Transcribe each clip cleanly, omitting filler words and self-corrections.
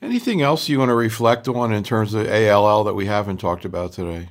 Anything else you want to reflect on in terms of ALL that we haven't talked about today?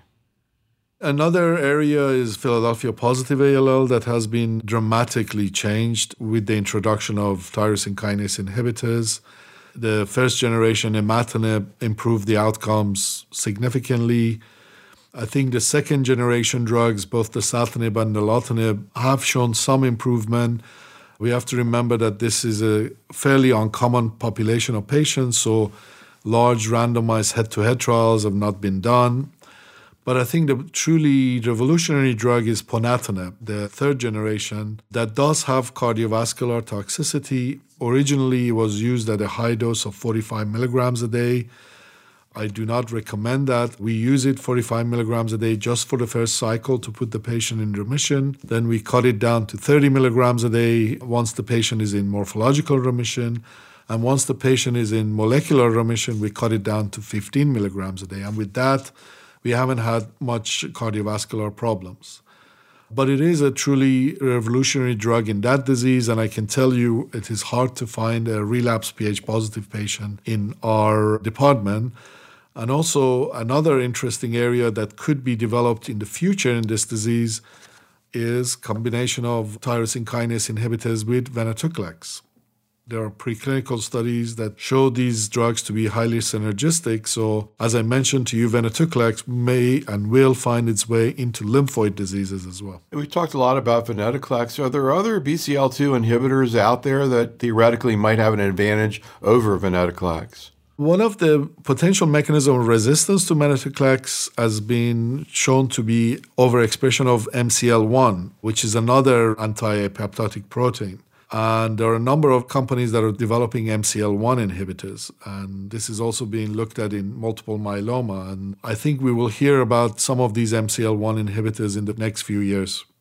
Another area is Philadelphia positive ALL that has been dramatically changed with the introduction of tyrosine kinase inhibitors. The first generation imatinib improved the outcomes significantly. I think the second generation drugs, both the dasatinib and the nilotinib, have shown some improvement. We have to remember that this is a fairly uncommon population of patients, so large randomized head-to-head trials have not been done. But I think the truly revolutionary drug is ponatinib, the third generation, that does have cardiovascular toxicity. Originally, it was used at a high dose of 45 milligrams a day. I do not recommend that. We use it 45 milligrams a day just for the first cycle to put the patient in remission. Then we cut it down to 30 milligrams a day once the patient is in morphological remission. And once the patient is in molecular remission, we cut it down to 15 milligrams a day. And with that, we haven't had much cardiovascular problems. But it is a truly revolutionary drug in that disease, and I can tell you it is hard to find a relapsed Ph-positive patient in our department. And also another interesting area that could be developed in the future in this disease is combination of tyrosine kinase inhibitors with venetoclax. There are preclinical studies that show these drugs to be highly synergistic. So as I mentioned to you, venetoclax may and will find its way into lymphoid diseases as well. We talked a lot about venetoclax. Are there other BCL2 inhibitors out there that theoretically might have an advantage over venetoclax? One of the potential mechanisms of resistance to venetoclax has been shown to be overexpression of MCL1, which is another anti-apoptotic protein. And there are a number of companies that are developing MCL1 inhibitors. And this is also being looked at in multiple myeloma. And I think we will hear about some of these MCL1 inhibitors in the next few years.